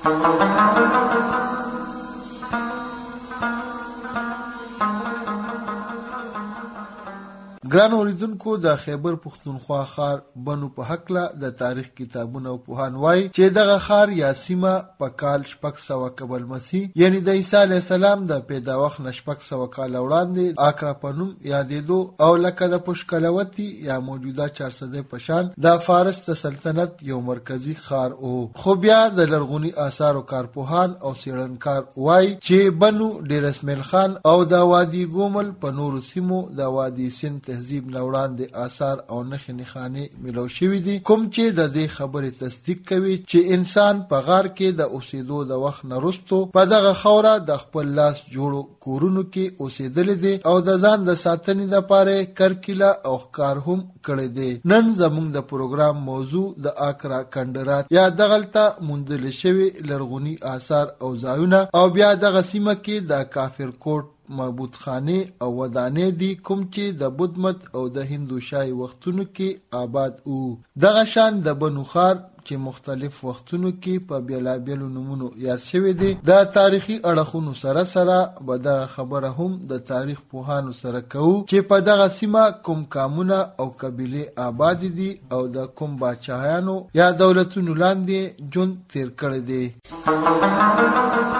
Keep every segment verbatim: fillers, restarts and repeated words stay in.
ګران اوریدونکو، د خیبر پښتونخوا ښار بنو په هکله د تاریخ کتابونه او پوهان وایي چې دغه ښار یا سیمه په کال شپږ سوه قبل مسیح یعنی د عیسی علیه السلام د پیدا وخت نه شپږ سوه کاله وړاندې آکرا په نوم یادېدو او لکه د پشکلوتي یا موجوده چارسده په شان د فارس د سلطنت یو مرکزی ښار و. خو بیا د لرغوني آثارو کارپوهان او څېړنکار وایي چې بنو ډیر اسماعیل خان او د وادي ګومل په نورو سیمو د وادي سند تهذیب نه وړاندې آثار او نښې نښانې ملو شوي دي، کوم چې د دې خبرې تصدیق کوي چې انسان په غار کې د اوسېدو د وخت نه وروستو په دغه خاوره د خپل لاس جوړو کورونو کې اوسېدلی دی او د ځان د ساتنې دپاره کرکیله او ښکار هم کړی دی. نن زموږ د پروګرام موضوع د آکرا کنډرات یا دغلته موندل شوي لرغوني آثار او ځایونه او بیا دغه سیمه کې د کافر کوټ معبود خانه او ودانې دي، کوم چې د بدمت او د هندو شای وختونو کې آباد وو. دغه شان د بنو ښار چې مختلف وختونو کې په بیلابیلو نومونو یاد شوی دی، د تاریخي اړخونو سره سره به دغه خبره هم د تاریخ پوهانو سره کوو چې په دغه سیمه کوم قامونه او قبیلې آباد دي او د کوم باچاهانو یا دولتونو لاندې ژوند تیر کړی دی.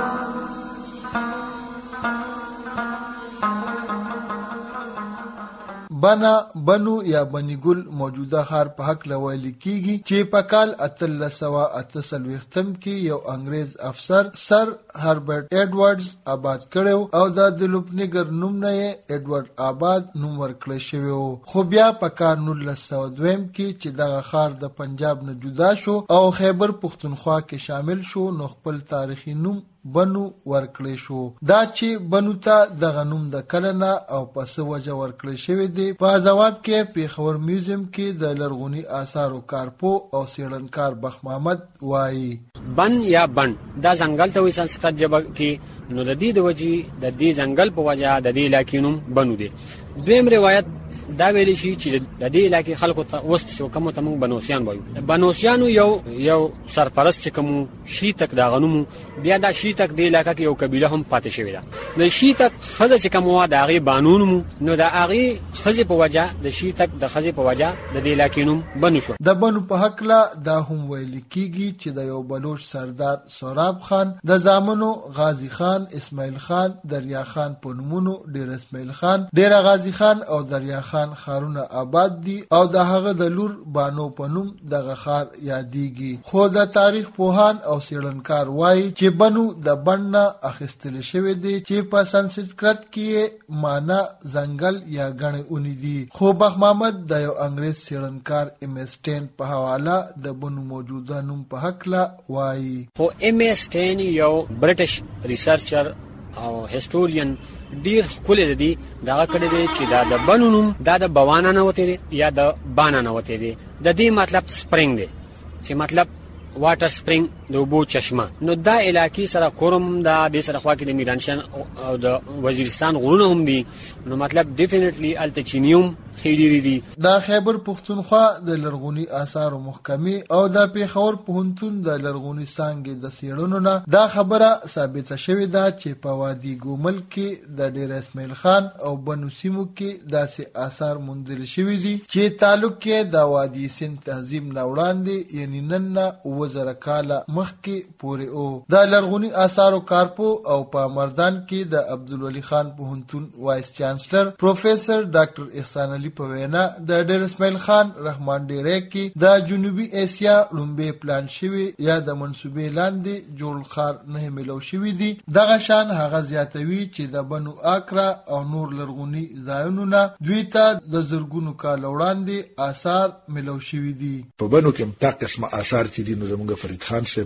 بنا بنو یا بنی ګل موجوده ښار په هکله ویل کیږي چې په کال اتلس سوه اته څلوېښتم کې یو انګریز افسر سر هربرټ ایډورډز آباد کړی او د دلوپنیګر نوم نه یې ایډورډ آباد نوم ورکړی شوی و. خو بیا په کال نولس سوه دویم کې چې دغه ښار د پنجاب نه جدا شو او خیبر پښتونخوا کې شامل شو نو خپل تاریخي نوم بنو ورکړی شو. دا چې بنو ته دغه نوم د کله نه او په څه وجه ورکړی شوی دی، په ځواب کې پیښور میوزیم کې د لرغوني آثارو کارپو او څېړنکار بخ محمد وایي بن یا بن دا ځنګل ته وایي سنسکرت ژبه کې، نو د دې د وجې د دې ځنګل په وجه د دې علاقې نوم بنو دی. دویم روایت دا ویلی شي چې د دې علاقې خلکو ته وست شو کومو ته موږ بنوسیان وایو. بنوسیانو یو یو سرپرست چې کوم شیتک دا غنوم بیا دا شیتک د علاقې کې یو قبیله هم پاتې شوې ده. د شیتک خزه چې کوم وا د هغې بانون نو د هغې ښځې په وجه د شیتک د ښځې په وجه د دې علاقې نوم بنو شو. د بنو په هکله دا هم ویل کیږي چې د یو بلوچ سردار سوراب خان د زامنو غازی خان، اسماعیل خان، دریا خان په نومونو ډیر اسماعیل خان، ډیر غازی خان او دریا خان خارونه آباد دي او د هغه د لور بانو په نوم دغه ښار یادېږي. خو د تاریخ پوهان او څېړنکار وایي چې بنو د بن نه اخیستل شوی دی چې په سنسکرت کې معنا ځنګل یا ګڼې اونې دي. خو بخ محمد د یو انګریز څېړنکار ایم اسټین په حواله د بنو موجوده نوم په هکله وایي. خو ایم اسټین یو برټش ریسرچر او هیسټورین ډیر ښکلی دی دغه کړی دی چې دا د بنو نوم دا د بوانا نه وتی دی یا د بانا نه وتی دی. د دې مطلب سپرینګ دی چې مطلب واټر سپرینګ د اوبو چشمه. نو دا علاقې سره کورم دا د سره خوا کې د میرانشان او د وزیرستان غرونه هم دي، نو مطلب ډیفینیټلی الته چینیوم خیری دي. دا خیبر پښتونخوا د لرغوني آثارو محکمې او د پیښور پوهنتون د لرغوني څانګې د څېړنو نه دا خبره ثابته شوې ده چې په وادي ګومل کې د ډیر اسماعیل خان او بنو سیمو کې داسې آثار موندل شوي دي چې تعلق کې د وادي سند تهذیب نه وړاندې یعنی نن نه اووه زره کاله مخکې پورې او د لرغوني آثارو کارپو او په مردان کې د عبدالولي خان پوهنتون وایس چانسلر پروفیسر ډاکټر احسان علي په وینا د ډیر اسماعیل خان رحمان ډیری کې د جنوبي اسیا لومبي پلان شوی یا د منسوبې لاندې جوړ ښار نه ملو شوی دي. دغه شان هغه زیاتوي چې د بنو آکرا او نور لرغوني ځایونو نه دوی ته د زرګونو کال وړاندې آثار ملو شوی دي. په بنو کې تا قسمه آثار چې دي نو زموږ فرید خان صاحب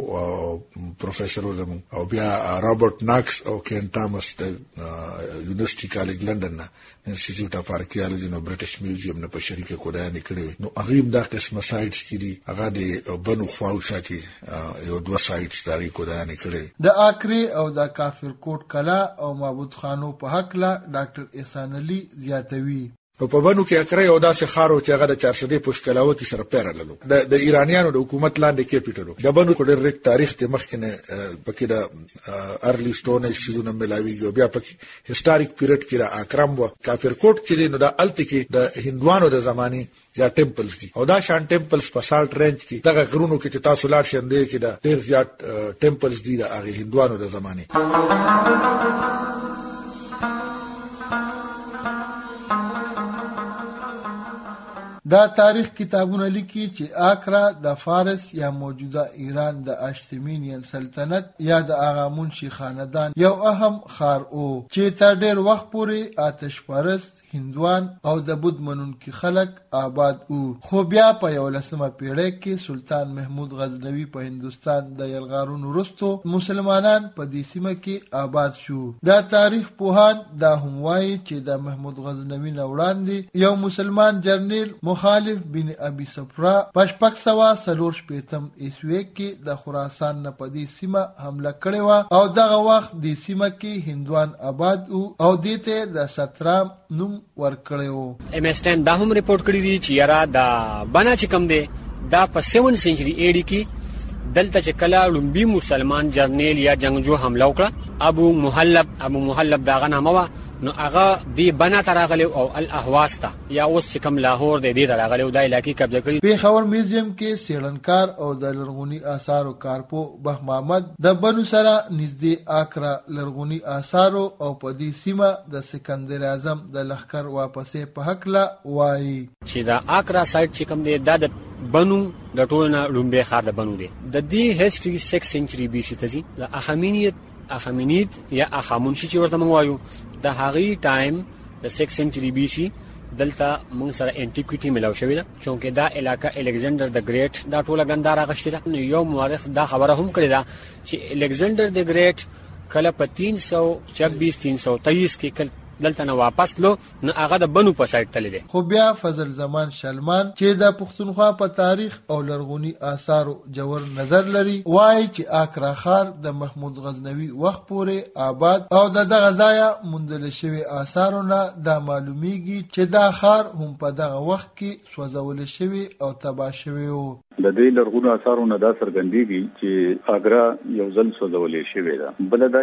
او پروفیسر زموږ او بیا رابرټ ناکس او کین ټامس د یونیورسيټي کالج لندن نه انسټیټیوټ اف آرکیالوجي نو برټش میوزیم نه په شریکه کودانې کړې نو هغه دا قسمه سایټس چې دي هغه د بنو خواوشا کې یو دوه سایټس داري کودانې کړې. د آکري او د کافر کوټ کلا او معبود خانو په هکله ډاکټر احسان علي زیاتوي. نو په بنو کې اکره یو داسې خارو چې هغه د چارسدې پوسکلاوتی سره پیرللو د د ایرانیانو د حکومت لاندې کیپټلو د بنو کو ډېر تاریخ ته مخکنه پکې د ارلی سټون ایج چیزونه ملاویږي بیا پکې هیستوریک پیریډ کې د اکرم و کافر کوټ چې نو د الته کې د هندوانو د زماني یا ټیمپلز دي او دا شان ټیمپلز په سالټ رینج کې دغه غرونو کې چې تاسو لاړ شئ اندې کې د ډېر زیات ټیمپلز دي د هغه هندوانو د زماني. دا تاریخ کتابونه لیکي چې آکرا د فارس یا موجوده ایران د اشتمینین سلطنت یا د آغامونشي خاندان یو اهم خار او چې تر ډېر وخت پورې آتش پرست هندوان او د بود منونکي خلک آباد او خو بیا په یولسمه پیړۍ کې سلطان محمود غزنوي په هندوستان د یلغارونو وروسته مسلمانان په دې سیمه کې آباد شو. دا تاریخ پوهان دا هم وایي چې د محمود غزنوي نه وړاندې یو مسلمان جرنیل مخالف بن ابي صفرا پشپک سوا سلور شپیتم عیسوي کې د خراسان نه په دې سیمه حمله کړې و او دغه وخت د سیمه کې هندوان آباد او دته د سترام نوم ورکړیو. ام اس ټین دا هم ریپورت کړی دی چې یاره دا بنا چې کم دی دا په سیون سنچري ایډي کې دلته چې کله لومبي مسلمان جرنیل یا جنگجو حمله وکړه ابو محلب ابو محلب دا غنامه وا نو هغه دی بنا تراغلی او الاهواز ته یا اوس چې کم لاهور دی دی تراغلی او د علاقې قبضه کړی. پیښور میوزیم کې سیړنکار او د لرغونی آثارو کارپو بح محمد د بنو سره نږدې آکرا لرغونی آثارو او په دې سیمه د سکندر اعظم د لښکر واپسې په حق لا وایي چې دا آکرا سایت چې کم دی دا د بنو د ټولنا لومبي خار د بنو دی د دې هیستوري سکس سنچري بي سي ته دي د اخامینیت اخامینیت یا اخامونشي چې ورته مونږ وایو د هغه ټایم د سکس سنچري بي سي دلته موږ سره انټیکویټي ملاو شوې ده چونکه دا علاقہ الکسندر د ګریټ دا ټوله ګنداره غشتي ده. یو مورخ دا خبره هم کړې ده چې الکسندر د ګریټ کله په تین سو چوبیس تین سو تیئیس کې کله دلته نه واپس لو نو هغه د بنو په سایت تللی دی. خو بیا فضل زمان شلمان چې د پښتونخوا په تاریخ او لرغونی آثارو جوور نظر لري وایي چې آکرا خار د محمود غزنوي وخت پورې آباد او د دغه ځای موندل شوی آثارو نه دا معلومیږي چې دا خار هم په دغه وخت کې سوځول شوی او تباه شوی و. د دې لرغونو آثارو نه دا څرګندېږي چې آګرا یو ځل سوځولې شوې ده. بل دا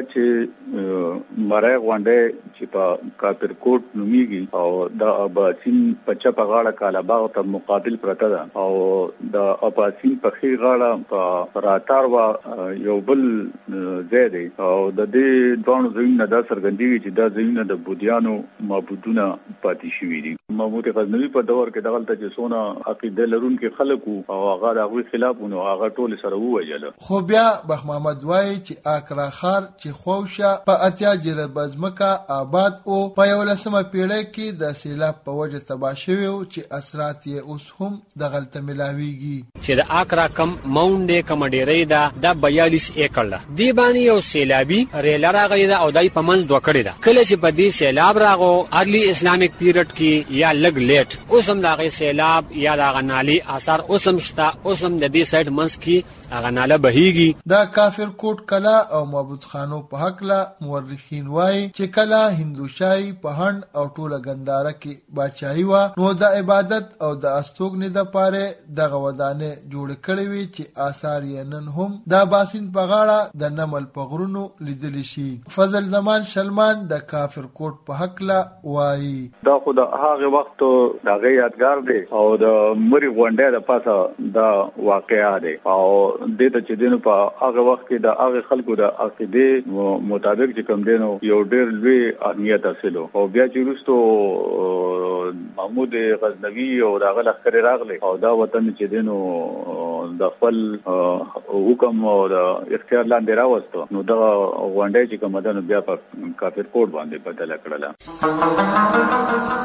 چې مړی غونډۍ چې په کافر کوټ نومیږي او د اباسین په چپه غاړه کالاباغ ته مقابل پرته ده او د اباسین په ښي غاړه په راتار وا یو بل ځای دی او د دې دوه ځایونو دا څرګندېږي چې دا ځایونه د بودیانو معبودونه پاتې شوي دي. محمود غزنوي په دور کې دغلته چې څونه عقیده لرونکي خلک او هغه د هغوی خلافونه هغه ټول سره ووجل. خو بیا بح محمد وایي چې آکرا خار چې خوښه په اتیا جره بزمکه آباد او په یولسمه پیړۍ کې د سیلاب په وجه تباه شوی او چې اثرات یې اوس هم دغلته ملاویږي. چې د آکرا کم ماونډ کم ډیرې ده د بیالیس ایکړ ده دی باندې یو سیلابي ریل راغلی ده او دای په منځ دوه کړی ده. کله چې په دې سیلاب راغو ارلی اسلامیک پیریډ کې یا لګ لیټ اوس هم دغه سیلاب یا دغه نالي اثر اوس هم شته اوس هم د دې سایت منځ کې هغه ناله بهیږي. دا کافر کوټ کلا او معبود خانو په حق لا مورخین وایي چې کلا هندوشاهي په هند او ټوله ګنداره کې بادشاہي وا نو د عبادت او د استوګنې د پاره دغه ودانه جوړ کړې وي چې آثار یې نن هم د باسین په غاړه د نمل په غرونو لیدل شي. فضل زمان شلمان د کافر کوټ په حق لا وایي دا خو د هغه وخت دغه یادګار دی او د مری غونډه د پاسه دا واقعا دی او د ته چې دینو په هغه وخت کې د هغه خلکو د عقیده مطابق چې کوم دینو یو ډېر لوی اهمیت حاصلو او بیا چې وروسته محمود غزنوي او دغه لښکر راغلی او دا وطن چې دینو د خپل حکم او د اختیار لاندې راوستو نو دا غونډه چې کوم دنو بیا په کافر کوټ باندې بدل کړله.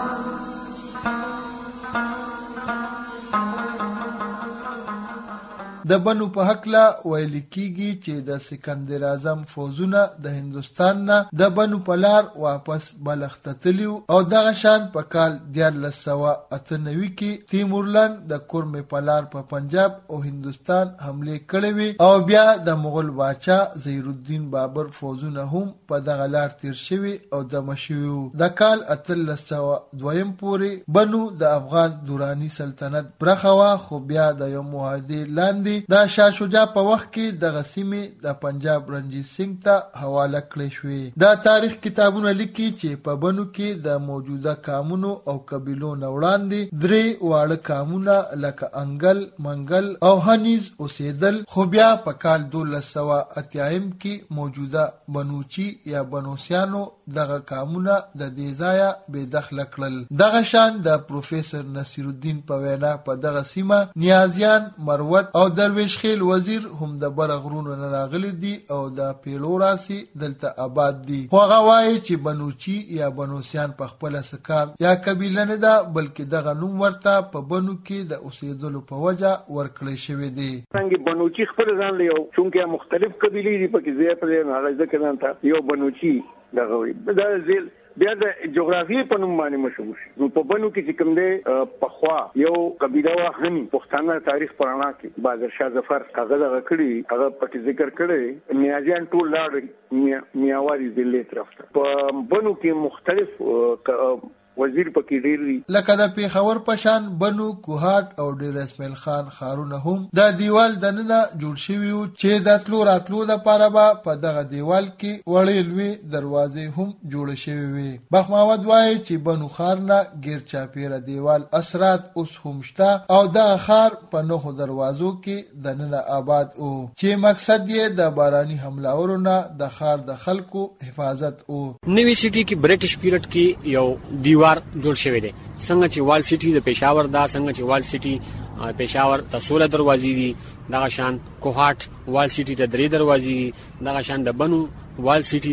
د بنو په حقله ویل کیږي چې د سکندر اعظم فوزونه د هندوستان نه د بنو په لار واپس بلخ ته تللي او دغه شان په کال دیارلس سوه اته نوي کې تیمورلنګ د کورمې په لار په پنجاب او هندوستان حمله کړې وي او بیا د مغول باچا ظهیرالدین بابر فوزونه هم په دغه لار تیر شوي او دمه شوي. د کال اتلس سوه دویم پورې بنو د افغان دورانی سلطنت برخه وا، خو بیا د یو معاهدې لاندې د شاه شجاع په وخت کې دغه سیمې د پنجاب رنجیت سنګ ته حواله کړې شوې. د تاریخ کتابونه لیکي چې په بنو کې د موجوده قامونو او قبیلو نه وړاندې درې واړه قامونه لکه انګل، منګل او هنیز اوسېدل، خو بیا په کال دولس سوه اتیایم کې موجوده بنوچي یا بنوسیانو دغه قامونه د دې ځایه بې دخله کړل. دغه شان د پروفیسر نصیر الدین په وینا په دغه سیمه نیازیان، مروت او درویش خیل وزیر هم د بره غرونو نه راغلي دي او د پیلو راسي دلته آباد دي. خو هغه وایي چې بنوچي یا بنوسیان په خپله څه قام یا قبیله نه ده، بلکې دغه نوم ورته په بنو کې د اوسېدلو په وجه ورکړی شوی دی. څنګه بنوچي خپل ځان له یو چونکه مختلف قبیلې دي پکې ځای په ځای نه هغه ځکه نه یو بنوچي دغه وي دا ځل بیا د جغرافیې په نوم باندې مشهور شي. نو په بنو کې چې کوم دی پخوا یو قبیله وه هني پښتانه تاریخ پرانا کې بادر شاه ظفر هغه دغه کړي هغه پکې ذکر کړی نیازیان ټول لاړ میاواري ضلع طرف ته. په بنو کې مختلف وزیر پکې ډیر دي لکه د پیښور پشان، بنو، کوهاټ او ډیر اسماعیل خان خارونه هم د دیوال دننه جوړ شوي وو چې د تلو راتلو دپاره به په دغه دیوال کې وړې لوی دروازې هم جوړې شوې وي. بخ محمد وایي چې بنو خار نه ګیر چاپیره دیوال اثرات اوس هم شته او دغه خار په نهو دروازو کې دننه آباد و چې مقصد یې د باراني حملاورو نه د خار د خلکو حفاظت و. نوی سیټي کې برټش پیریډ کې یو دیوال جوړ شوی دی، څنګه چې وال سیټي د پېښور دا، څنګه چې وال سیټي پېښور ته سوله دروازې دي، دغه شان کوهاټ وال سیټي ته درې دروازې دي، دغه شان د بنو وال سیټي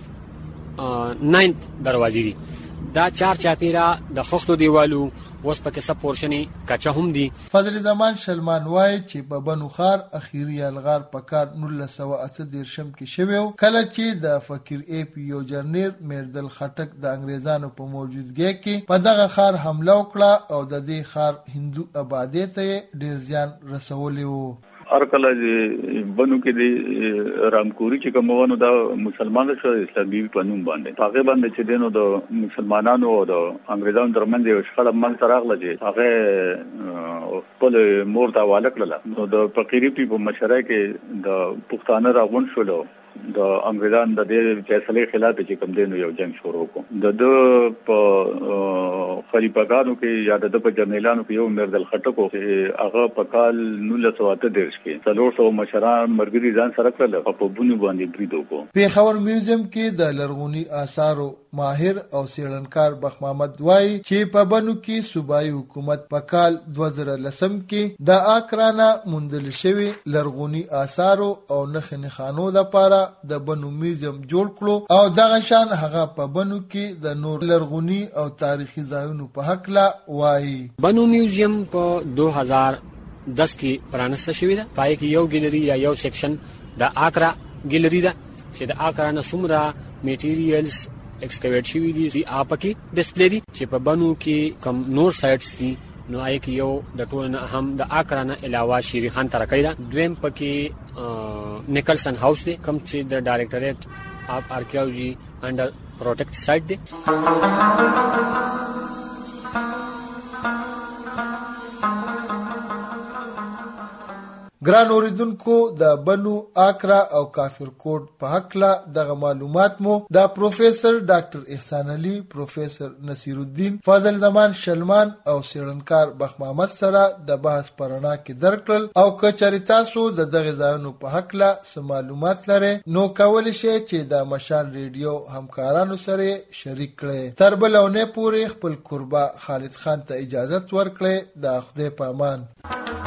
ته ناینت دروازې دي. دا چار چاپیرا د خښتو دیوالو اوس پکې څه پورشنې کچه هم دي. فضل زمان شلمان وایي چې په بنو خار اخیری الغار په کار نولس سوه اته دېرشم کې شوی و، کله چې د فقیر ای پی یو جرنیل میردل خټک د انګریزانو په موجودګۍ کې په دغه خار حمله وکړه او د دې خار هندو آبادۍ ته ډېر زیان رسولی و. هر کله چې بنو کې د رامکوري چې کومونو دا مسلمانانو شو اسلامي په نوم باندې هغه باندې چې دینو د مسلمانانو او د انګریزانو ترمنځ یو شخړه منځ راغله چې هغه خپل مور ته حواله کړله. نو د فقيري په مشره کې د پښتانه راغون شول د انګریزان د دې فیصله خلاف چې کوم دینو یو جنگ شروع کو. د د په خلیفګانو کې یا د په جنرالانو کې یو میردل خټکو هغه په کال نولس سوه اته دېرش کې څلور سوه مشران مرګري ځان سره کړل او په بونی باندې برید وکړ. پیښور میوزیم کې د لرغوني آثارو ماهر او څېړنکار بخ محمد وایي چې په بنو کې صوبایي حکومت په کال دوه زره لسم کې د آکرانه موندل شوي لرغوني آثارو او نښې نښانو دپاره د بنو میوزیم جوړ کړو او دغه شان هغه په بنو کې د نور لرغوني او تاریخي ځایونو په هکله وایي. بنو میوزیم په دو هزار دس کې پرانسته شوې ده. پای کې یو ګیلري یا یو سیکشن د آکرا ګیلري ده چې د آکرا نه څومره میټیریلز ایکسکیویټ شوي دي دی آپ کې ډسپلی دي چې په بنو کې کم نور سایټس دي. نو آی کې یو د ټول نه هم د آکرا نه علاوه شیری خان ترکۍ ده. دویم پکې نیکلسن هاوس دی کوم چې د ډایریکټریټ اف آرکیولوژي انډر پروټیکټ سایټ دی. ګران اوریدونکو، د بنو، آکرا او کافر کوټ په هکله دغه معلومات مو د پروفیسر ډاکټر احسان علي، پروفیسر نصیر الدین، فضل زمان شلمان او څېړنکار بخ محمد سره د بحث پرانا کې درکړل. او که چېرې تاسو د دغه ځایونو په هکله څه معلومات لرئ نو کولی شئ چې د مشال ریډیو همکارانو سره شریک کړئ. تر بلې اونۍ پورې خپل کوربه خالد خان ته اجازت ورکړئ. د خدای په امان.